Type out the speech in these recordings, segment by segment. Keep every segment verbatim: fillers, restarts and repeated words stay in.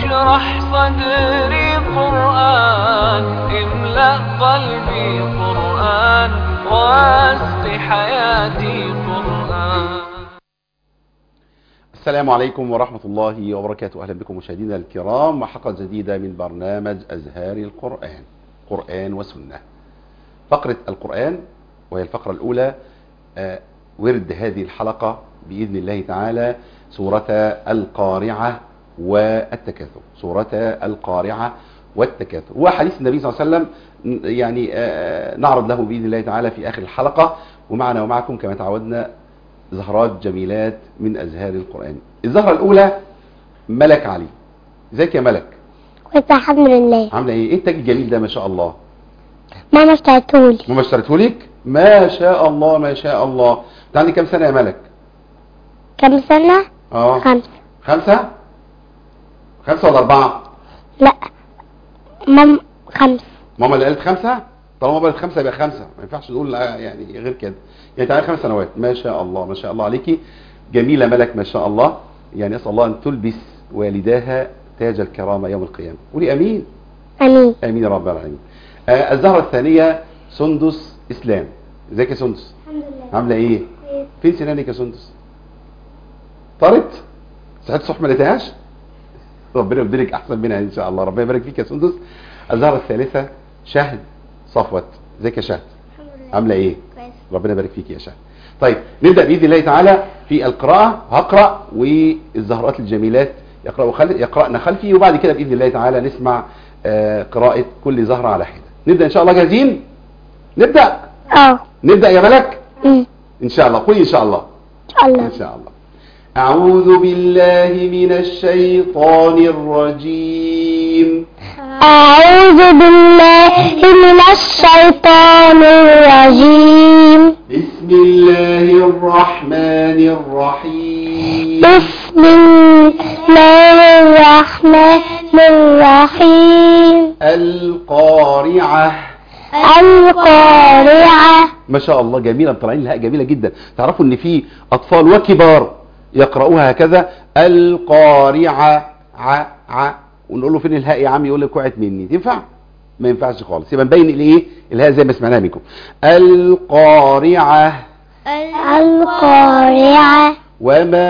اشرح صدري قرآن، املأ قلبي قرآن، واسق حياتي قرآن. السلام عليكم ورحمة الله وبركاته. أهلا بكم مشاهدينا الكرام وحلقة جديدة من برنامج أزهار القرآن، قرآن وسنة. فقرة القرآن وهي الفقرة الأولى. آه ورد هذه الحلقة بإذن الله تعالى سورة القارعة والتكاثر. سورة القارعة والتكاثر وحديث النبي صلى الله عليه وسلم، يعني آه نعرض له بإذن الله تعالى في آخر الحلقة. ومعنا ومعكم كما تعودنا زهرات جميلات من أزهار القرآن. الزهرة الأولى ملك علي. ازيك يا ملك؟ كويس الحمد لله. عاملة ايه؟ ايه التاج الجميل ده ما شاء الله؟ ماما اشتريتهولي. ماما اشتريتهولك؟ ما شاء الله ما شاء الله. انت عندك كام سنة يا ملك؟ كم سنة؟ اه خمسة. خمسة؟ خمسة ولا أربعة؟ لا ماما خمسة. ماما اللي قالت خمسة؟ طالما قالت خمسة يبقى خمسة، ما ينفعش نقول يعني غير كده. يعني تعالى خمس سنوات. ما شاء الله ما شاء الله عليكي. جميلة ملك ما شاء الله. يعني أسأل الله أن تلبس والداها تاج الكرامة يوم القيامة. قولي أمين. امين امين يا رب العالمين. آه الزهرة الثانية سندس اسلام. ازيك يا سندس؟ الحمد لله. عامله ايه؟ فين سنانك يا سندس؟ طارت؟ صحيت الصبح ما لقيتهاش؟ ربنا يبدلك احسن منها ان شاء الله. ربنا يبارك فيك يا سندس. الزهرة الثالثة شهد صفوت. ازيك يا شهد؟ الحمد لله. عامله ايه؟ كويس. ربنا يبارك فيك يا شهد. طيب نبدا باذن الله تعالى في القراءه. هقرا والزهرات الجميلات يقرأوا خل... يقرأنا خلفي، وبعد كده باذن الله تعالى نسمع آه قراءة كل زهرة على حدة. نبدأ إن شاء الله. جاهزين؟ نبدأ؟ اه نبدأ يا ملك؟ امم إن شاء الله. قولي إن شاء الله. ان شاء الله. إن شاء الله. أعوذ بالله من الشيطان الرجيم. أعوذ بالله من الشيطان الرجيم. بسم الله الرحمن الرحيم. بسم الله الرحمن الرحيم. القارعة. القارعة. ما شاء الله جميلة. مطلعين الهاء جميلة جدا. تعرفوا ان في اطفال وكبار يقرأوها هكذا. القارعة ع ع ونقول له فين الهاء يا عم؟ يقول لك وقعت مني. تنفع؟ ما ينفعش خالص. يبقى نبين الايه الهاء زي ما سمعناها منكم. القارعة. القارعة. وما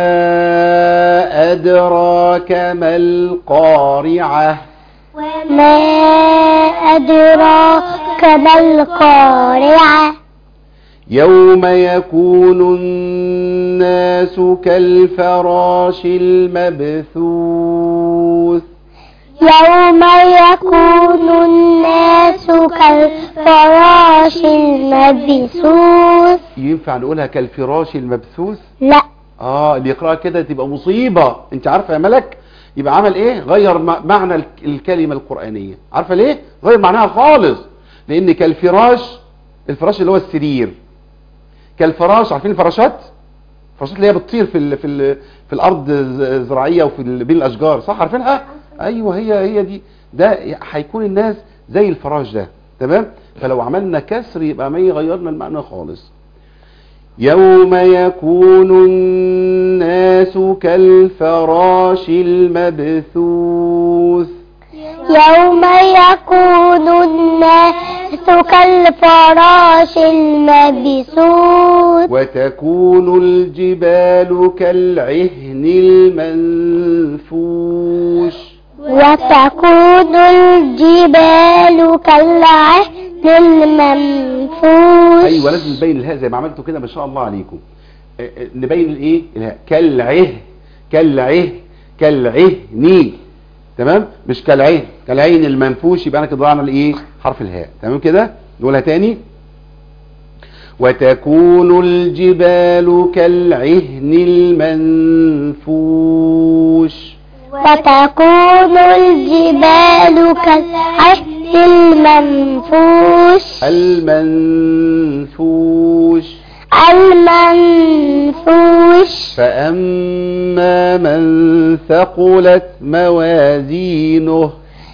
أدراك ما القارعة. وما أدراك ما القارعة. يوم يكون الناس كالفراش المبثوث. يوم يكون الناس كالفراش المبثوث. ينفع نقولها كالفراش المبثوث؟ لا. اه اللي يقرأها كده تبقى مصيبة. انت عارفة يا ملك يبقى عمل ايه؟ غير معنى الكلمة القرآنية. عارفة ليه؟ غير معناها خالص. لان كالفراش، الفراش اللي هو السرير، كالفراش عارفين الفراشات؟ الفراشات اللي هي بتطير في ال في ال في الارض الزراعية وفي بين الاشجار، صح؟ عارفينها؟ ايوه هي هي دي. ده هيكون الناس زي الفراش ده. تمام؟ فلو عملنا كسر يبقى ما يغيرنا المعنى خالص. يوم يكون الناس كالفراش المبثوث. يوم يكون الناس كالفراش المبثوث. وتكون الجبال كالعهن المنفوش. وتكون الجبال كالعهن المنفوش. ايوه لازم نبين الهاء زي ما عملتوا كده. ما شاء الله عليكم. نبين الايه الهاء كالعه كالعه كالعهن. تمام؟ مش كالعين كالعين المنفوش. يبقى انا كده ضيعنا الايه حرف الهاء. تمام كده؟ نقولها تاني. وتكون الجبال كالعهن المنفوش. وتكون الجبال كالعهن المنفوش. المنفوش. المنفوش. فأما من ثقلت موازينه.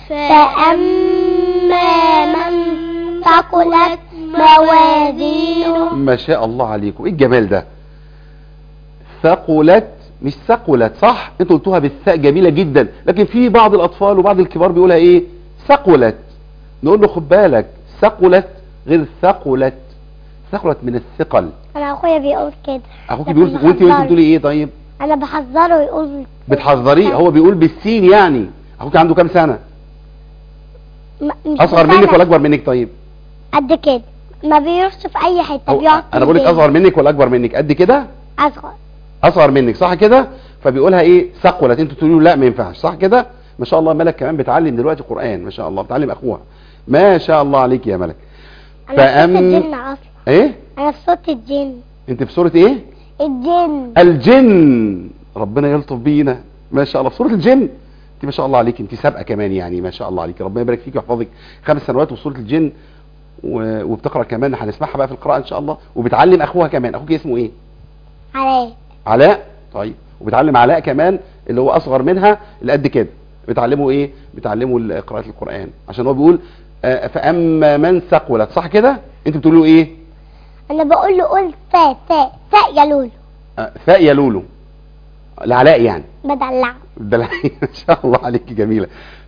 فأما من ثقلت موازينه. ما شاء الله عليكم. ايه الجمال ده؟ ثقلت مش ثقلت، صح؟ انتوا قلتوها بالثاء جميله جدا، لكن في بعض الاطفال وبعض الكبار بيقولها ايه؟ ثقلت. نقول له خد بالك، ثقلت غير ثقلت. ثقلت من الثقل. انا اخويا بيقول كده. اخوك بيقول، وانت وانت بتقولي ايه طيب؟ انا بحذره يقول. بتحذريه؟ هو بيقول بالسين يعني. اخوك عنده كام سنه؟ م- مش اصغر بسنة. منك ولا اكبر منك طيب؟ قد كده، ما بيروحش في اي حته، أو بيقعد في انا بقول لك البيت. اصغر منك ولا اكبر منك؟ قد كده؟ اصغر. اصغر منك، صح كده؟ فبيقولها ايه؟ ثقلت. انتوا تقولوا لا ما ينفعش، صح كده؟ ما شاء الله ملك كمان بتعلم دلوقتي قرآن، ما شاء الله بتعلم اخوها، ما شاء الله عليك يا ملك. انا في فأم... صوت الجن اصلا. ايه؟ انا في صوت الجن. انت في سورة ايه؟ الجن. الجن. ربنا يلطف بينا، ما شاء الله في سورة الجن. انت ما شاء الله عليك، انت سابقة كمان يعني، ما شاء الله عليك، ربنا يبارك فيك ويحفظك. خمس سنوات وسورة الجن و... وبتقرأ كمان، هنسمعها بقى في القراءة ان شاء الله، وبتعلم اخوها كمان. اخوك اسمه ايه؟ علاء. علاء. طيب، وبتعلم علاء كمان اللي هو اصغر منها اللي قد كده، بتعلمه ايه؟ بتعلمه قراءة القرآن، عشان هو بيقول آه فاما من ثقلت، صح كده؟ انت بتقولوا ايه؟ انا بقول له قول تاء تاء تاء يا لولو. آه ثاء يا لولو، العلاء يعني. بدلعه. بدلعي. ما شاء الله عليك جميلة.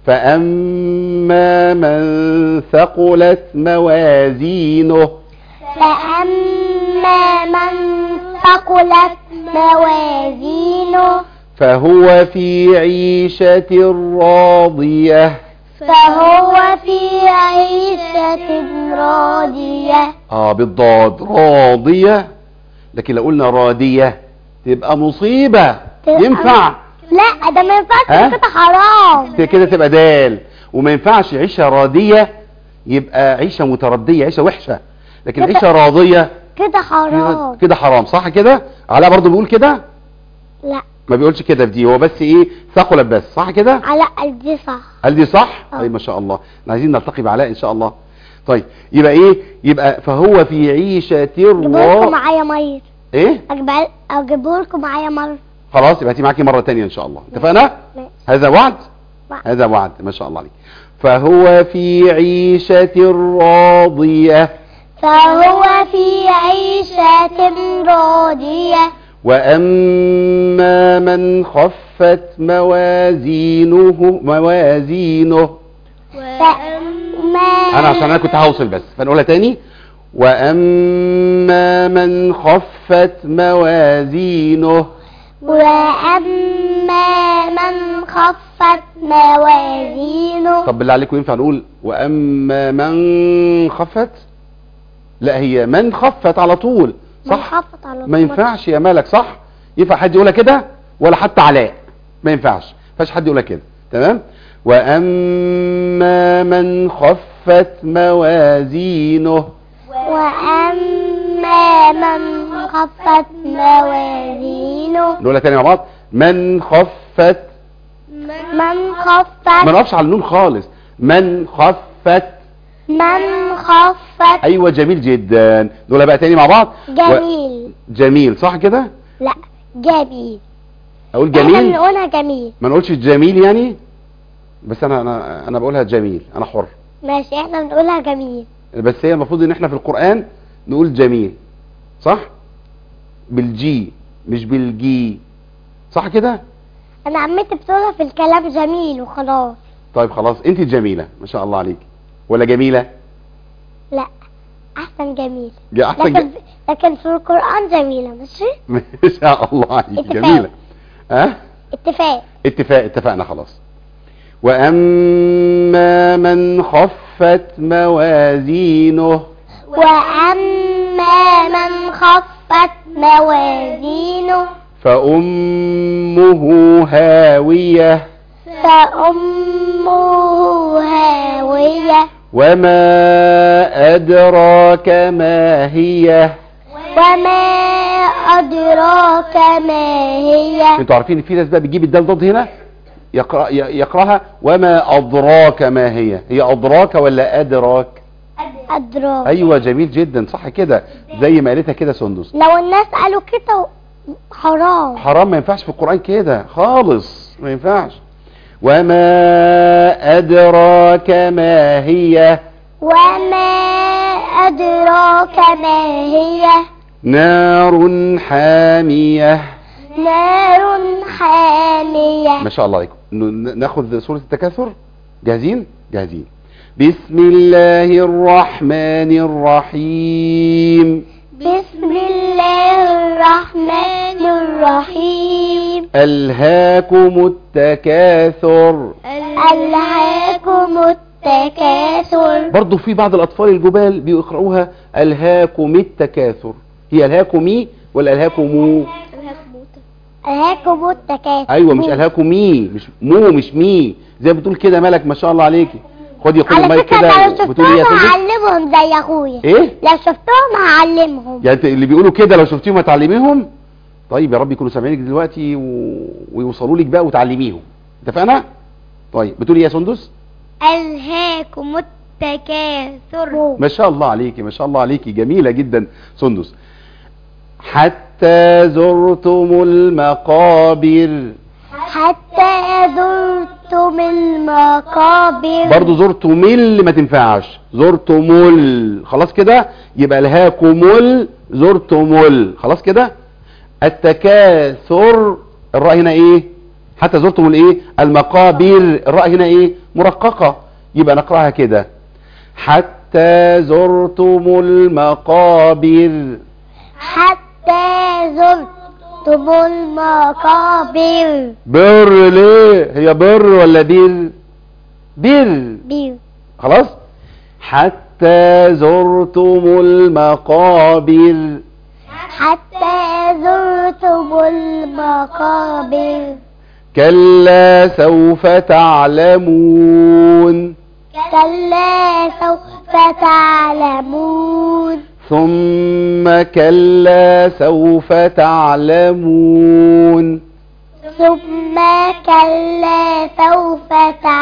فاما من ثقلت موازينه. فأما من ثقلت موازينه فهو في عيشة راضية. فهو في عيشة راضية. اه بالضاد، راضية. لكن لو قلنا رادية تبقى مصيبة. تبقى ينفع؟ لا ده ما ينفعش، ها؟ كده حرام. كده تبقى دال. وما ينفعش عيشة رادية، يبقى عيشة متردية، عيشة وحشة. لكن كده- عيشة راضية كده حرام. كده حرام، صح كده؟ علاء برضو بيقول كده؟ لا ما بيقولش كده في دي، هو بس ايه؟ ثقلت بس، صح كده؟ على قلبي صح. قال دي صح؟ اه. طيب ما شاء الله، احنا عايزين نلتقي بعلاء ان شاء الله. طيب يبقى ايه؟ يبقى فهو في عيشة اجيبهولكم راضية. معايا مية. ايه؟ اجيبهولكم معايا مرة. خلاص يبقى هاتي معاكي مرة تانية ان شاء الله، اتفقنا؟ ماشي. هذا وعد؟ وعد. هذا وعد، ما شاء الله عليك. فهو في عيشة راضية. فهو في عيشة راضية. وأما من خفت موازينه موازينه فأما أنا عشان أنا كنت هوصل بس فنقولها تاني. وأما من خفت موازينه. وأما من خفت موازينه. طب بالله عليكم ينفع نقول وأما من خفت؟ لا، هي من خفت على طول، من صح؟ خفت على ما طول. ينفعش يا مالك، صح؟ ينفع حد يقولها كده؟ ولا حتى علاء ما ينفعش، ما ينفعش حد يقولها كده، تمام؟ وأما من خفت موازينه. وأما من خفت موازينه. نقولها تاني مع بعض. من خفت. من خفت ما نقفش على النون خالص. من خفت. من خفت. ايوه جميل جدا. نقولها بقى تاني مع بعض. جميل. و... جميل، صح كده؟ لا جميل. اقول احنا جميل؟ بنقولها جميل. ما نقولش جميل يعني؟ بس انا انا انا بقولها جميل، انا حر. ماشي احنا بنقولها جميل. بس هي المفروض ان احنا في القرآن نقول جميل، صح؟ بالجي مش بالجي، صح كده؟ انا عمتي بتقولها في الكلام جميل وخلاص. طيب خلاص، انت جميلة ما شاء الله عليك، ولا جميلة؟ لا احسن جميل. يا احسن لكن ج... لكن في القرآن جميلة، ماشي. ما شاء الله عليك اتفاق. جميلة. ها؟ اتفاق. اتفاق، اتفقنا خلاص. وأما من خفت موازينه. وأما من خفت موازينه. فأمه هاوية. فأمه هاوية. وما أدراك ما هي. وما أدراك ما هي. انتوا عارفين ان في ناس بقى بتجيب الدال ضد هنا يقرأ يقراها وما أدراك ما هي. هي أدراك ولا أدراك؟ أدراك. أيوة جميل جدا، صح كده، زي ما قالتها كده سندس. لو الناس قالوا كده حرام. حرام، ما ينفعش في القرآن كده خالص، ما ينفعش. وما أدراك ما هي. وما أدراك ما هي. نار حامية. نار حامية. ما شاء الله عليكم. ن- ناخذ سورة التكاثر. جاهزين؟ جاهزين. بسم الله الرحمن الرحيم. بسم الله الرحمن الرحيم. ألهاكم التكاثر. ألهاكم التكاثر. برضو في بعض الأطفال الجبال بيقرأوها ألهاكم التكاثر. هي ألهاكمي ولا ألهاكمو؟ ألهاكم التكاثر. أيوة مش ألهاكمي، مش مو، مش مي زي بتقول كده. مالك ما شاء الله عليكي. خدي خدي على المايك فكرة كده لو وبتقولي يا شفتهم سندس. هعلمهم زي أخويا. إيه؟ لو شفتهم هعلمهم. يعني انت اللي بيقولوا كده لو شفتيهم هتعلميهم؟ طيب يا رب يكونوا سامعينك دلوقتي و... ويوصلوا لك بقى وتعلميهم. اتفقنا؟ طيب بتقولي إيه يا سندس؟ ألهاكم التكاثر. ما شاء الله عليكي، ما شاء الله عليكي، جميلة جدا سندس. حتى زرتم المقابر. حتى زرتم المقابر. برضو زرتم اللي ما تنفعش، زرتم ال خلاص كده. يبقى الهاكم ال زرتم ال خلاص كده. التكاثر الراء هنا ايه؟ حتى زرتم الايه؟ المقابر الراء هنا ايه؟ مرققة. يبقى نقراها كده حتى زرتم المقابر. حتى زرتم المقابر. بر ليه؟ هي بر ولا بير؟ بير. بير. خلاص. حتى زرتم المقابر. حتى زرتم المقابر. كلا سوف تعلمون. كلا سوف تعلمون. ثم كلا سوف تعلمون. ثم كلا سوف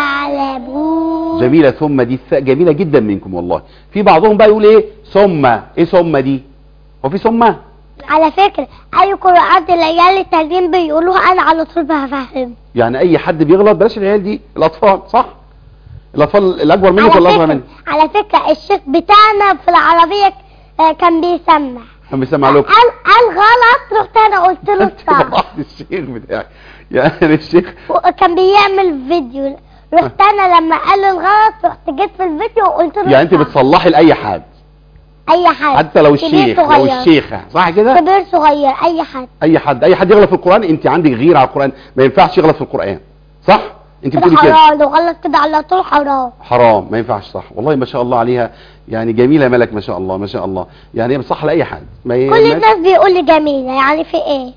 تعلمون. جميلة. ثم دي الثاء جميلة جدا منكم والله. في بعضهم بقى يقول ايه ثم. ايه ثم دي؟ هو في ثم؟ على فكرة اي قراءات العيال التانيين بيقولوها انا على طول بفهم. يعني اي حد بيغلط، بلاش العيال دي، الاطفال صح؟ الاطفال الاكبر منك على ولا الاصغر فكرة منك؟ على فكرة الشيخ بتاعنا في العربية آه، كان بيسمع. كان بيسمع لكم. قال قال غلط، رحت انا قلت له انت صح. فضحت الشيخ بتاعي. يعني الشيخ وكان بيعمل فيديو، رحت انا لما قال الغلط رحت جيت في الفيديو وقلت له يعني انت صح. بتصلحي لاي حد اي حد حتى لو كبير الشيخ لو صغير. الشيخه صح كده؟ كبير صغير اي حد. اي حد اي حد يغلط في القران انت عندك غيره على القران، ما ينفعش يغلط في القران صح؟ انت كده بتقولي كده حرام، لو غلط كده على طول حرام. حرام، ما ينفعش صح. والله ما شاء الله عليها، يعني جميله ملك ما شاء الله ما شاء الله. يعني هي بتصح لاي حد. ما ي... كل ما- الناس بيقول لي جميلة، يعني في ايه؟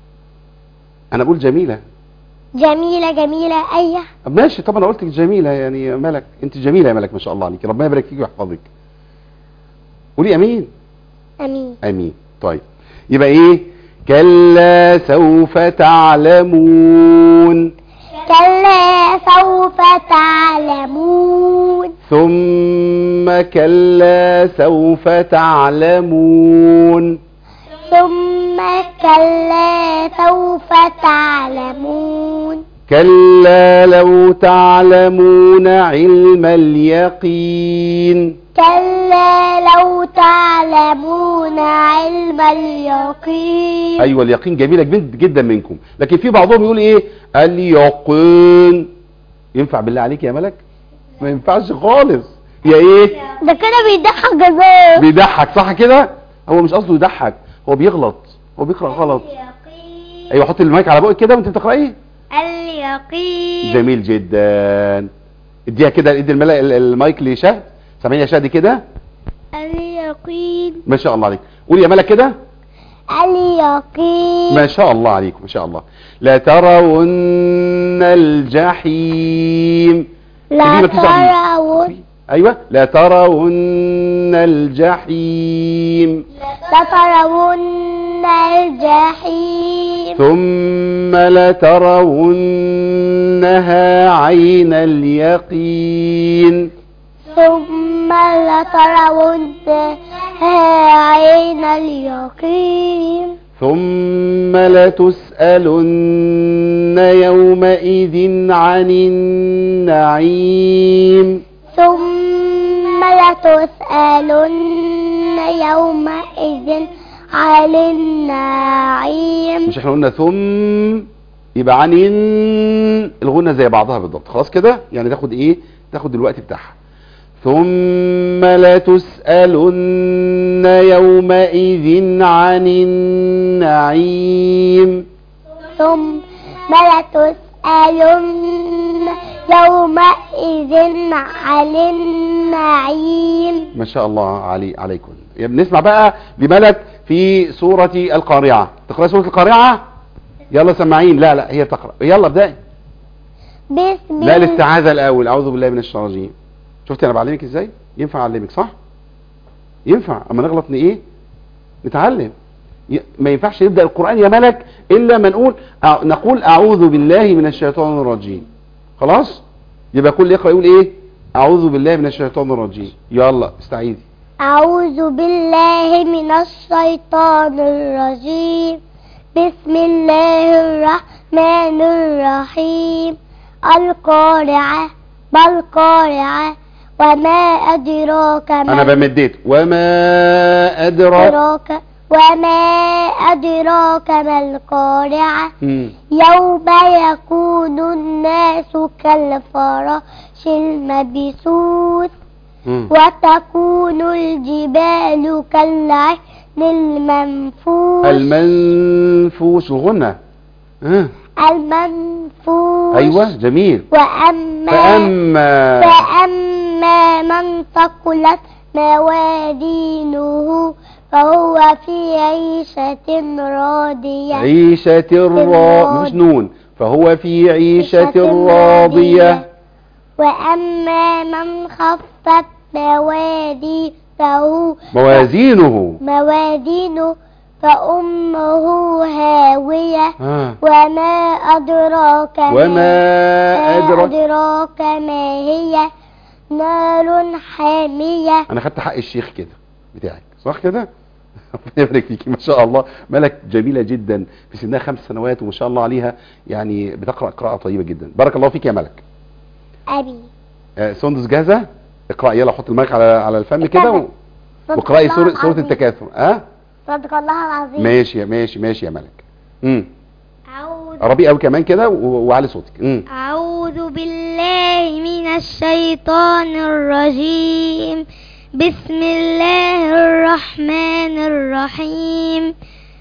انا بقول جميله. جميلة جميلة اي. ماشي طب انا قلت لك جميله يعني ملك، انت جميله يا ملك ما شاء الله عليك، ربنا يبارك فيك ويحفظك. قولي امين. امين. امين. طيب يبقى ايه؟ كلا سوف تعلمون. كلا سوف تعلمون. ثم كلا سوف تعلمون. ثم كلا سوف تعلمون. كلا لو تعلمون علم اليقين. كلا لو تعلمون علم اليقين. ايوه اليقين جميله جد- جدا منكم، لكن في بعضهم يقول ايه اليقين. ينفع بالله عليك يا ملك؟ ما ينفعش خالص. يا ايه؟ ده كده بيضحك جزاه. بيضحك صح كده؟ هو مش قصده يضحك، هو بيغلط، هو بيقرا غلط. اليقين. ايوه حط المايك على بقك كده وانت بتقراي. اليقين. جميل جدا. اديها كده، ادي الملا- المايك لشهد. سامعين يا شهد كده؟ اليقين. ما شاء الله عليك. قولي يا ملك كده. اليقين. ما شاء الله عليكم ما شاء الله. لا ترون الجحيم. لا دي مفيش عديد. ترون. ايوه لا ترون الجحيم. لترون الجحيم. ثم لترونها عين اليقين. ثم لترونها عين اليقين. ثم لتسألن يومئذ عن النعيم. ثم لتسألن يومئذ عن النعيم. مش احنا قلنا ثم يبقى عن الغنة زي بعضها بالضبط. خلاص كده يعني تاخد ايه، تاخد الوقت بتاعها. ثم لتسألن يومئذ عن النعيم. ثم لتسألن يومئذ عن النعيم. ما شاء الله علي عليكم. بنسمع بقى لملك في سورة القارعة. تقرأ سورة القارعة؟ يلا سمعين. لا لا هي تقرأ. يلا ابدأي. بسم لا الاستعاذة الأول. أعوذ بالله من الشيطان الرجيم. شفتي أنا بعلمك إزاي؟ ينفع أعلمك صح؟ ينفع. أما نغلط إيه؟ نتعلم. ما ينفعش نبدأ القرآن يا ملك إلا ما نقول نقول أعوذ بالله من الشيطان الرجيم. خلاص؟ يبقى كل يقرأ يقول إيه؟ أعوذ بالله من الشيطان الرجيم. يلا استعيذي. أعوذ بالله من الشيطان الرجيم. بسم الله الرحمن الرحيم. القارعة ما القارعة وما أدراك ما أنا بمديت وما أدراك وما أدراك ما القارعة. مم. يوم يكون الناس كالفراش المبثوث. مم. وتكون الجبال كالعهن المنفوش. المنفوش الغنى. آه. المنفوش. أيوة جميل. وأما فأما فأما من ثقلت موازينه فهو في عيشة راضية. عيشة راضية مش نون. فهو في عيشة راضية. وأما من خفت موازينه موازينه موازينه فأمه هاوية. آه. وما أدراك ما وما أدراك أدراك ما هي نار حامية. أنا خدت حق الشيخ كده بتاعك صح كده؟ ربنا يبارك فيكي ما شاء الله. ملك جميلة جدا في سنها خمس سنوات وما شاء الله عليها يعني بتقرأ قراءة طيبة جدا. بارك الله فيك يا ملك. أبي آه سندس جاهزة؟ اقرأ يلا. حط المايك على على الفم كده و... واقرأي سورة سورة التكاثر. اه صدق الله العظيم. ماشي ماشي ماشي يا ملك. امم أعوذ قربي قوي كمان كده وعلي صوتك. امم أعوذ بالله من الشيطان الرجيم. بسم الله الرحمن الرحيم.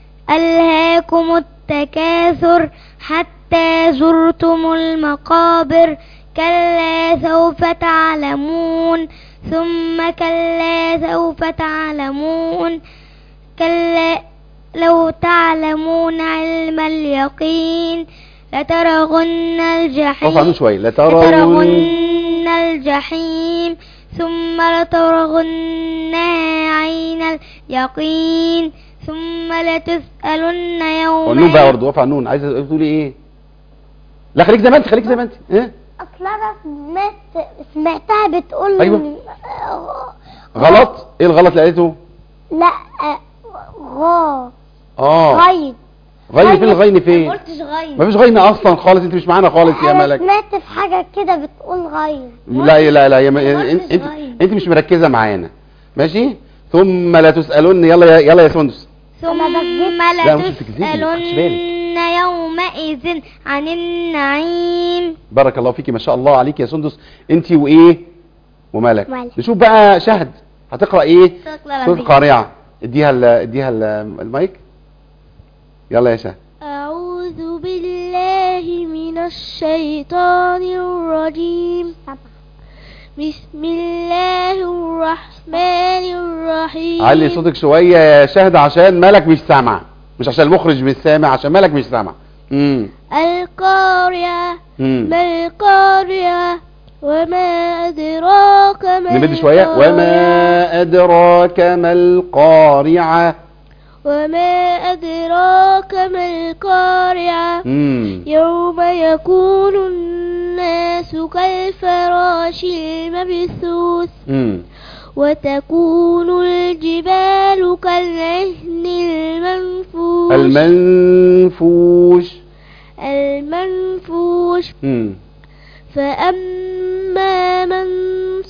ألهاكم التكاثر حتى زرتم المقابر. كلا سوف تعلمون ثم كلا سوف تعلمون. كلا لو تعلمون علم اليقين لترغن الجحيم عنه شوية. لترغن الجحيم ثم لترغنها عين اليقين ثم لتسألن يوم. النون بقى برضه. وقف على النون. عايزه تقولي ايه؟ لا خليك زي ما انت. خليك زي ما انت. ايه اصل انا سمعت سمعتها بتقول أيوة. غلط. ايه الغلط اللي قالته؟ لا غا اه غين. غين فين؟ الغين فين؟ ما قلتش غين. مفيش غين اصلا خالص. انت مش معانا خالص يا انا ملك. سمعت في حاجه كده بتقول غين. لا لا لا يا م... ما انت قلتش انت, غين. انت مش مركزه معانا. ماشي. ثم لا تسالون. يلا يا يلا يا سندس. ثم لا مش بتكذبي. ما خدش بالك. لتسألن يومئذ عن النعيم. بارك الله فيكي ما شاء الله عليك يا سندس. انت وايه وملك. ملك. نشوف بقى شهد هتقرا ايه؟ تقرأ سورة ربي. القارعة. اديها ال... اديها ال... المايك. يلا يا شهد. أعوذ بالله من الشيطان الرجيم. بسم الله الرحمن الرحيم. علي صوتك شويه يا شهد عشان ملك مش سامع. مش عشان المخرج مش سامع، عشان ملك مش سامع. امم القارعة امم ما القارعة وما أدراك ما نمد شويه. القارعة وما ادراك ما القارعه. وما أدراك ما القارعة. امم يوم يكون الناس كالفراش المبثوث. امم وتكون الجبال كالعهن المنفوش. المنفوش. المنفوش. امم فأما من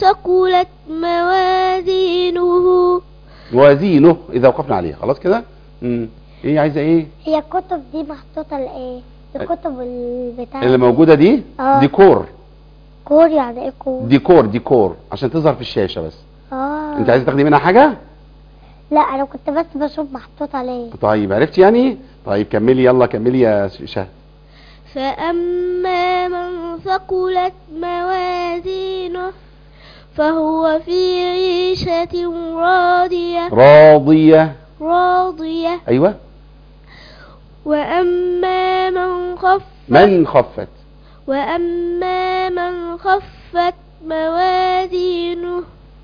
ثقلت موازينه موازينه اذا وقفنا عليه خلاص كده. امم ايه عايزه ايه؟ هي الكتب دي محطوطة لإيه؟ الكتب البتاع اللي موجوده دي اه. ديكور. كور يعني ايه كور؟ ديكور ديكور عشان تظهر في الشاشه بس. اه. انت عايزه تاخدي منها حاجه؟ لا انا كنت بس بشوف محطوطة ليه. طيب عرفتي يعني؟ طيب كملي يلا كملي يا شهد. فأما من ثقلت موازينه فهو في عيشة راضية راضيه. راضية ايوه. وأما من خفت من خفت. وأما من خفت موازينه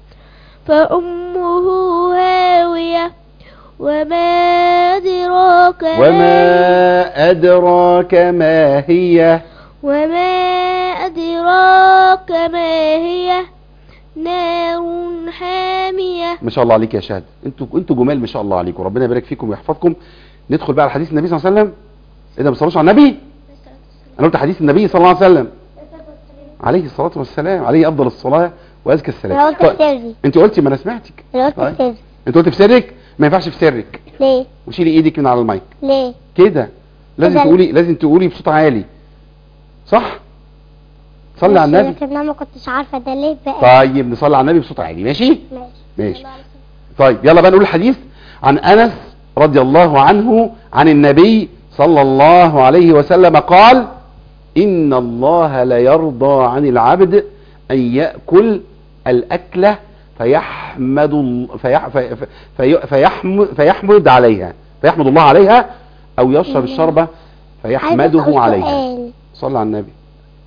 فأمه هاوية وما أدراك ما وما أدراك ما هي. وما أدراك ما هي نار حامية. ما شاء الله عليك يا شهد، انتوا انتوا جمال ما شاء الله عليكم، ربنا يبارك فيكم ويحفظكم. ندخل بقى على حديث النبي صلى الله عليه وسلم. ايه ده ما بتصلوش على النبي؟ انا قلت حديث النبي صلى الله عليه وسلم عليه الصلاه والسلام، عليه افضل الصلاه وازكى السلام. انا قلت في سري. انت قلتي ما انا سمعتك. انا قلت في سري. انت قلت في سرك؟ ما ينفعش في سرك. ليه؟ وشيلي ايدك من على المايك ليه؟ كده. لازم كده. تقولي لازم تقولي بصوت عالي. صح؟ صلي على النبي. لكن انا ما كنتش عارفه ده ليه بقى. طيب نصلي على النبي بصوت عالي. ماشي؟ ماشي. ماشي. طيب يلا بقى نقول الحديث عن انس رضي الله عنه عن النبي صلى الله عليه وسلم قال: ان الله لا يرضى عن العبد ان يأكل الاكلة فيحمد فيح في في فيحمد, فيحمد عليها فيحمد الله عليها، او يشرب الشربة فيحمده عليها. صلى على النبي.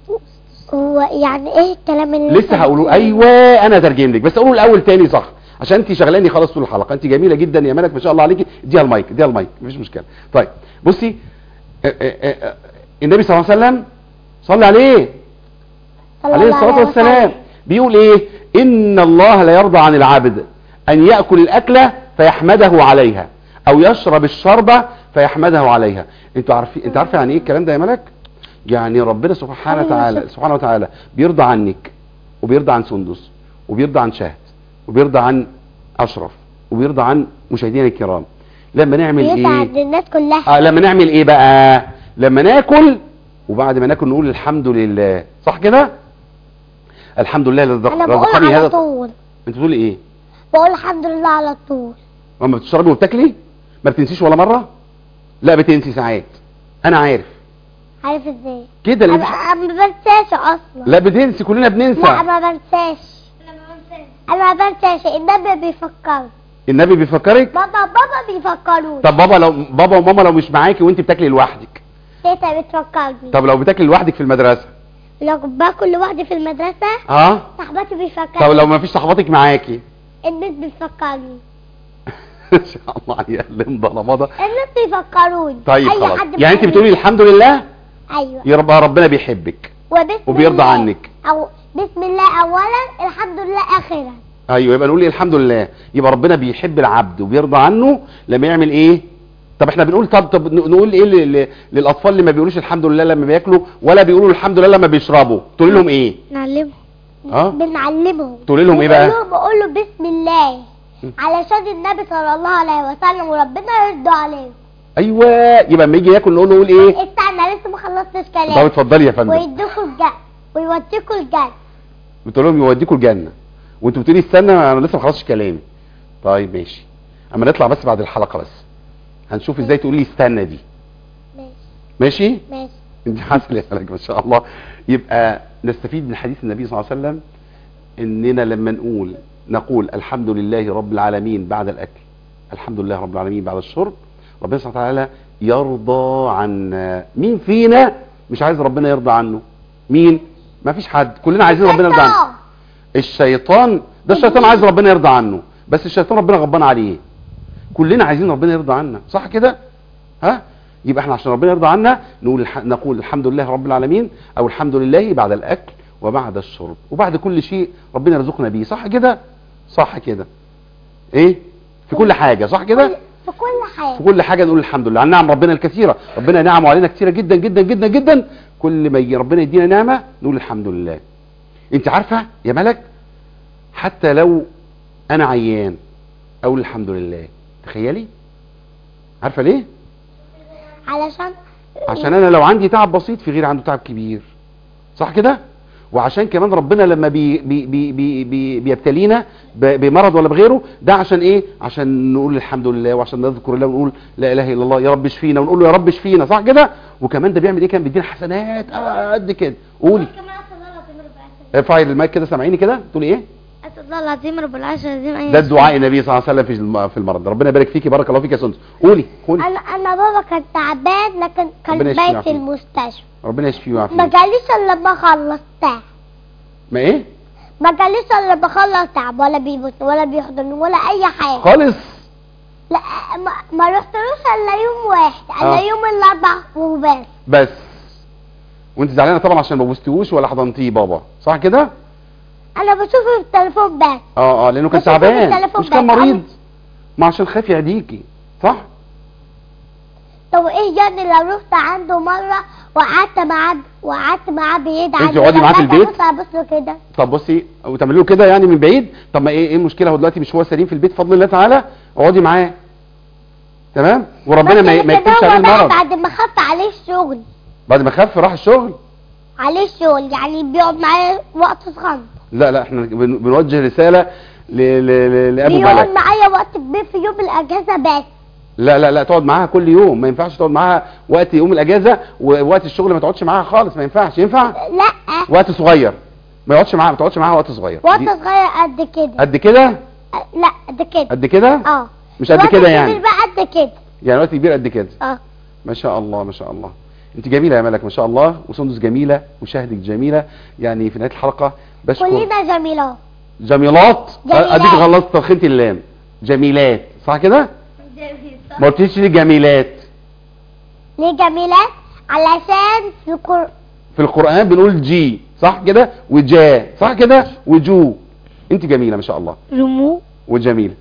هو يعني ايه الكلام اللي لسه هقوله. ايوه انا اترجم لك، بس اقوله الاول تاني صح عشان انت شغلاني خلاص طول الحلقه. انت جميله جدا يا ملك ما شاء الله عليكي. اديها المايك اديها المايك مفيش مشكله. طيب بصي اه اه اه النبي صلى الله عليه وسلم صلي عليه عليه الصلاه والسلام بيقول ايه؟ ان الله لا يرضى عن العبد ان ياكل الاكله فيحمده عليها، او يشرب الشربه فيحمده عليها. انتوا عارفين انت عارفه يعني ايه الكلام ده يا ملك؟ يعني ربنا سبحانه وتعالى سبحانه وتعالى بيرضى عنك وبيرضى عن سندس وبيرضى عن شهد وبيرضى عن اشرف وبيرضى عن مشاهدينا الكرام لما نعمل ايه؟ بيسعد الناس كلها. آه لما نعمل ايه بقى؟ لما ناكل وبعد ما ناكل نقول الحمد لله. صح كده؟ الحمد لله الذي انا رزقني بقول على هذا. طول. انت بتقولي ايه؟ بقول الحمد لله على طول. لما بتشربي وبتاكلي ما بتنسيش ولا مره؟ لا بتنسي ساعات. انا عارف. عارف ازاي؟ كده انا اللي أنا ما بنساش اصلا. لا بتنسي، كلنا بننسى. لا ما بنساش. انا ما بنساش. النبي بيفكرني. النبي بيفكرك؟ بابا بابا بيفكروني. طب بابا لو بابا وماما لو مش معاكي وانت بتاكلي لوحدك؟ تيتا بتفكرني. طب لو بتاكلي لوحدك في المدرسه؟ لو باكل لوحدي في المدرسه اه صاحباتي بيفكرني. طب لو ما فيش صحباتك معاكي؟ الناس بيفكرني. ان شاء الله عليها اللمضه لمضه. الناس بيفكروني. طيب أي خلاص، حد يعني انت بيقول- بتقولي الحمد لله ايوه. يبقى ربنا بيحبك وبسم وبيرضى الله. عنك. او بسم الله اولا الحمد لله اخرا. ايوه يبقى نقول الحمد لله. يبقى ربنا بيحب العبد وبيرضى عنه لما يعمل ايه؟ طب احنا بنقول طب طب نقول ايه ل- ل- للاطفال اللي ما بيقولوش الحمد لله لما بياكلوا ولا بيقولوا الحمد لله لما بيشربوا؟ تقول لهم ايه؟ نعلمهم. اه بنعلمهم. تقول لهم ايه بقى؟ بقول له بقول له بسم الله علشان النبي صلى الله عليه وسلم وربنا يرضى عليه. ايوه يبقى لما يجي ياكل نقول له قول ايه؟ استنى لسه ما خلصتش طب كلام. اتفضلي يا فندم. ويديكوا الجنة ويوديكوا الجنة. بتقول لهم يوديكوا الجنه وانتوا بتقولي استنى انا لسه ما خلصتش كلامي. طيب ماشي، اما نطلع بس بعد الحلقه بس هنشوف ازاي تقولي استنى دي. ماشي ماشي؟ ماشي. انت حاسه يا ملك ما شاء الله. يبقى نستفيد من حديث النبي صلى الله عليه وسلم اننا لما نقول نقول الحمد لله رب العالمين بعد الاكل، الحمد لله رب العالمين بعد الشرب، ربنا سبحانه وتعالى يرضى عنا. مين فينا مش عايز ربنا يرضى عنه؟ مين؟ ما فيش حد، كلنا عايزين ربنا يرضى عنه. الشيطان ده الشيطان عايز ربنا يرضى عنه، بس الشيطان ربنا غضبان عليه. كلنا عايزين ربنا يرضى عنا، صح كده؟ ها؟ يبقى احنا عشان ربنا يرضى عنا نقول نقول الحمد لله رب العالمين او الحمد لله بعد الاكل وبعد الشرب وبعد كل شيء ربنا يرزقنا بيه. صح كده؟ صح كده؟ ايه؟ في كل حاجه صح كده؟ في كل حاجة. في كل حاجه نقول الحمد لله عن نعم ربنا الكثيره. ربنا نعمه علينا كثيره جدا جدا جدا جدا. كل ما ربنا يدينا نعمه نقول الحمد لله. انت عارفه يا ملك حتى لو انا عيان اقول الحمد لله. تخيلي عارفه ليه؟ علشان عشان انا لو عندي تعب بسيط في غيري عنده تعب كبير، صح كده؟ وعشان كمان ربنا لما بي بي بي بي بي بيبتلينا ب- بمرض ولا بغيره، ده عشان ايه؟ عشان نقول الحمد لله، وعشان نذكر الله ونقول لا اله الا الله، يا رب اشفينا، ونقول له يا رب اشفينا، صح كده؟ وكمان ده بيعمل ايه؟ كان بيدينا حسنات قد كده. قولي. ارفعي المايك كده، سامعيني كده؟ تقولي ايه؟ أسأل الله العظيم رب العرش العظيم. ده الدعاء النبي صلى الله عليه وسلم في الم- في المرض. ربنا يبارك فيكي، بارك الله فيك يا سندس. قولي قولي. انا انا بابا كان تعبان، لكن كان ربنا يشفيه بايت ويعافيه. في المستشفى. ربنا يشفيه ويعافيه. ما جاليش الا لما خلصتها. ما ايه؟ ما جاليش الا لما خلص تعب، ولا بيبص ولا بيحضن ولا اي حاجه. خالص. لا ما, ما رحتلوش الا يوم واحد، الا آه. يوم الاربع وبس. بس. وانت زعلانه طبعا عشان ما بوستيهوش ولا حضنتيه بابا، صح كده؟ انا بشوفه في التليفون بس. اه اه لانه كان بشوفه في تعبان، التليفون مش كان بس. مريض. ما عشان خاف يعديكي، صح؟ طب ايه يعني لو رحت عنده مره وقعدت معاه وقعدت معاه بعيد عني؟ انت اقعدي معاه في البيت؟ ابص له كده. طب بصي وتعملي له كده يعني من بعيد. طب ما ايه ايه المشكله؟ هو دلوقتي مش هو سليم في البيت بفضل الله تعالى، اقعدي معاه. تمام؟ وربنا ما بس ما يكتبش كده عليه هو بقى المرض. بعد ما خف عليه الشغل. بعد ما خف راح الشغل؟ عليه الشغل يعني بيقعد معايا وقت صغير. لا لا احنا بن- بنوجه رساله ل ل ل لابو بيقعد ملك. معايا وقت كبير في يوم الاجازه بس. لا لا لا تقعد معاها كل يوم، ما ينفعش تقعد معاها وقت يوم الاجازه ووقت الشغل ما تقعدش معاها خالص، ما ينفعش. ينفع؟ لا وقت صغير ما يقعدش معاها، ما تقعدش معاها وقت صغير. وقت دي- صغير قد كده. قد كده؟ لا قد كده. قد كده؟ اه مش قد الوقت كده الكبير يعني؟ بقى قد كده. يعني وقت كبير قد كده. اه ما شاء الله ما شاء الله. انت جميله يا ملك ما شاء الله، وسندس جميله، وشهدك جميله. يعني في نهايه الحلقه بشكر كلنا جميلات. جميلات. جميلات. اديك غلطت تلخينة اللام. جميلات، صح كده؟ ما قلتيش ليه جميلات؟ ليه جميلات؟ علشان في القر... في القرآن بنقول جي، صح كده؟ وجا، صح كده؟ وجو. انت جميلة ما شاء الله رمو وجميلة.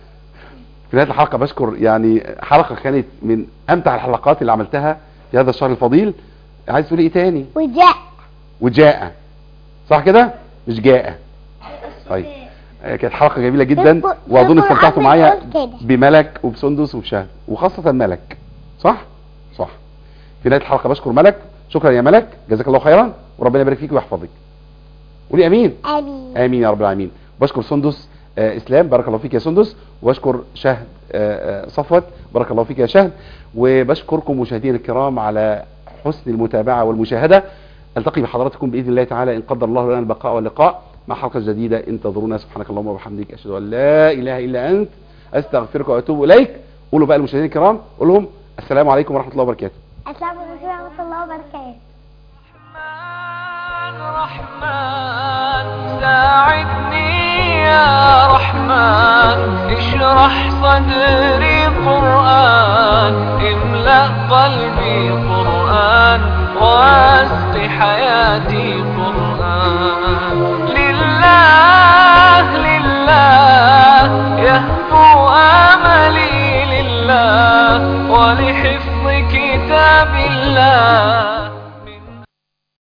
في نهاية الحلقة بشكر، يعني حلقة كانت من امتع الحلقات اللي عملتها في هذا الشهر الفضيل. عايز تقولي ايه تاني؟ وجاء. وجاء، صح كده؟ مش جاء. طيب آه، كانت حلقة جميلة جدا، في الق- واظن في القرآن استمتعتوا معايا بيقول كده. بملك وبسندس وبشهد، وخاصة ملك، صح؟ صح. في نهاية الحلقة بشكر ملك، شكرا يا ملك، جزاك الله خيرا، وربنا يبارك فيك ويحفظك. قولي امين. امين. امين يا رب العالمين. بشكر سندس آه اسلام، بارك الله فيك يا سندس، وبشكر شهد آه آه صفوت، بارك الله فيك يا شهد، وبشكركم مشاهدينا الكرام على حسن المتابعة والمشاهدة. التقي بحضراتكم باذن الله تعالى ان قدر الله لنا البقاء واللقاء مع حلقة جديدة. انتظرونا. سبحانك اللهم وبحمدك، اشهد ان لا اله الا انت، استغفرك واتوب اليك. قولوا بقى المشاهدين الكرام، قول لهم السلام عليكم ورحمة الله وبركاته. السلام عليكم ورحمه الله وبركاته. رحمن ساعدني يا رحمن، اشرح صدري قرآن، املأ قلبي قرآن، واسق حياتي قرآن. لله لله يهفو آملي لله، ولحفظ كتاب الله